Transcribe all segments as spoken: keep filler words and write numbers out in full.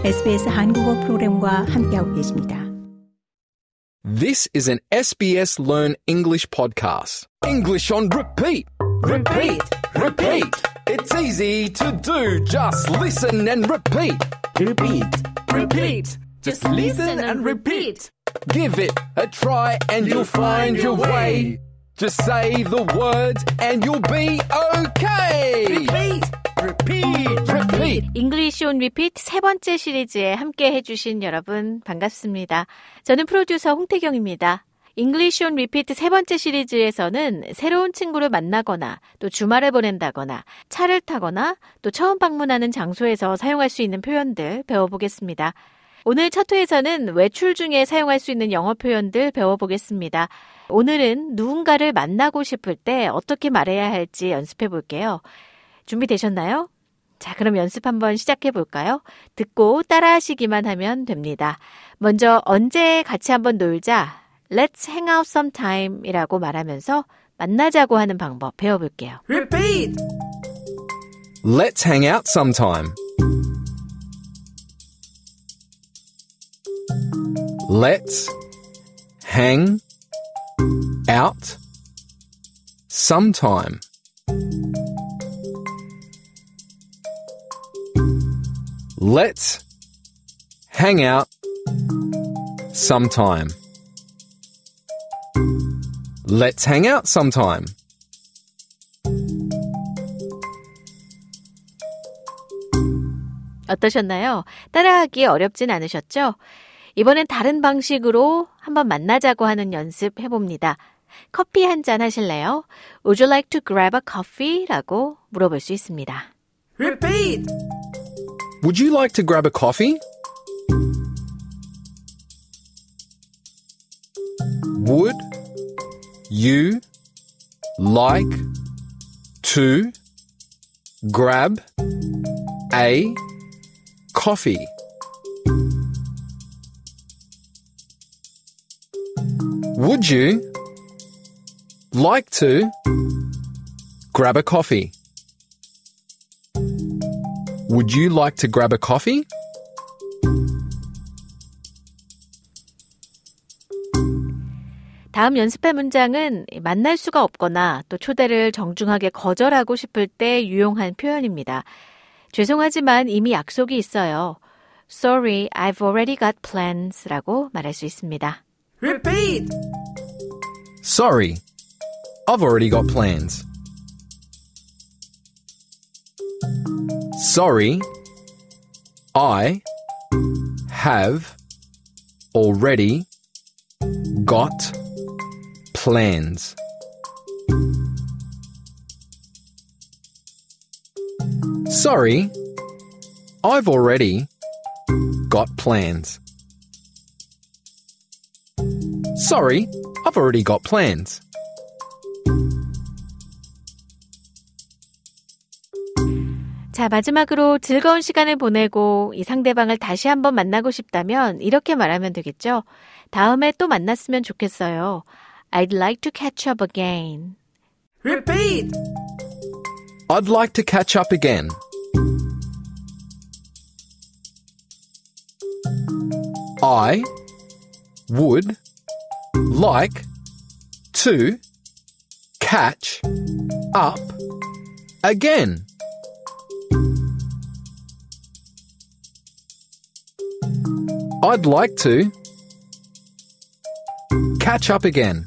에스비에스 한국어 프로그램과 함께하고 계십니다. This is an 에스비에스 Learn English podcast. English on repeat. Repeat. Repeat. It's easy to do. Just listen and repeat. Repeat. Repeat. Just listen and repeat. Give it a try and you'll find your way. Just say the words and you'll be okay. Repeat. Repeat. Repeat. English on Repeat 세 번째 시리즈에 함께 해주신 여러분 반갑습니다. 저는 프로듀서 홍태경입니다. English on Repeat 세 번째 시리즈에서는 새로운 친구를 만나거나 또 주말을 보낸다거나 차를 타거나 또 처음 방문하는 장소에서 사용할 수 있는 표현들 배워보겠습니다. 오늘 첫 회에서는 외출 중에 사용할 수 있는 영어 표현들 배워보겠습니다. 오늘은 누군가를 만나고 싶을 때 어떻게 말해야 할지 연습해 볼게요. 준비되셨나요? 자, 그럼 연습 한번 시작해 볼까요? 듣고 따라하시기만 하면 됩니다. 먼저 언제 같이 한번 놀자, Let's hang out sometime 이라고 말하면서 만나자고 하는 방법 배워볼게요. Repeat. Let's hang out sometime. Let's hang out sometime. Let's hang out sometime. Let's hang out sometime. 어떠셨나요? 따라하기 어렵진 않으셨죠? 이번엔 다른 방식으로 한번 만나자고 하는 연습 해봅니다. 커피 한 잔 하실래요? Would you like to grab a coffee? 라고 물어볼 수 있습니다. Repeat. Would you like to grab a coffee? Would you like to grab a coffee? Would you like to grab a coffee? Would you like to grab a coffee? 다음 연습할 문장은 만날 수가 없거나 또 초대를 정중하게 거절하고 싶을 때 유용한 표현입니다. 죄송하지만 이미 약속이 있어요. Sorry, I've already got plans 라고 말할 수 있습니다. Repeat. Sorry, I've already got plans. Sorry, I have already got plans. Sorry, I've already got plans. Sorry, I've already got plans. 자, 마지막으로 즐거운 시간을 보내고 이 상대방을 다시 한번 만나고 싶다면 이렇게 말하면 되겠죠. 다음에 또 만났으면 좋겠어요. I'd like to catch up again. Repeat. I'd like to catch up again. I would like to catch up again. I'd like to catch up again.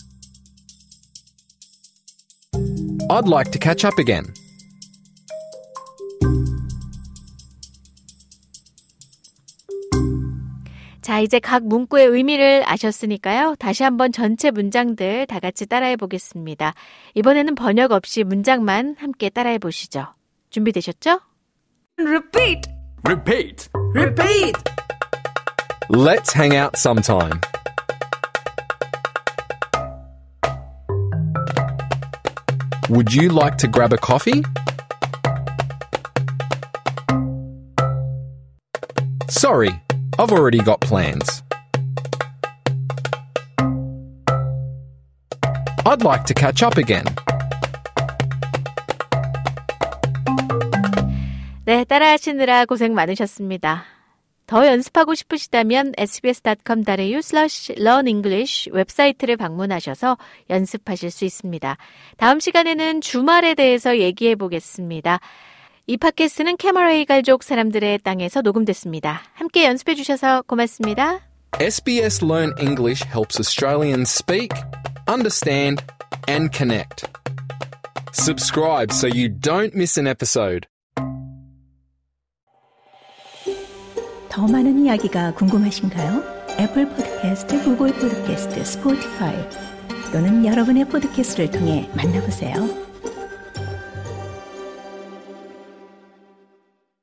I'd like to catch up again. 자, 이제 각 문구의 의미를 아셨으니까요. 다시 한번 전체 문장들 다 같이 따라해 보겠습니다. 이번에는 번역 없이 문장만 함께 따라해 보시죠. 준비되셨죠? Repeat. Repeat. Repeat. Let's hang out sometime. Would you like to grab a coffee? Sorry, I've already got plans. I'd like to catch up again. 네, 따라하시느라 고생 많으셨습니다. 더 연습하고 싶으시다면 에스비에스 닷컴 slash 슬래시 learnenglish 웹사이트를 방문하셔서 연습하실 수 있습니다. 다음 시간에는 주말에 대해서 얘기해 보겠습니다. 이 팟캐스트는 캐머레이 가족 사람들의 땅에서 녹음됐습니다. 함께 연습해 주셔서 고맙습니다. 에스비에스 Learn English helps Australians speak, understand and connect. Subscribe so you don't miss an episode. 더 많은 이야기가 궁금하신가요? 애플 팟캐스트, 구글 팟캐스트, 스포티파이 또는 여러분의 팟캐스트를 통해 만나보세요.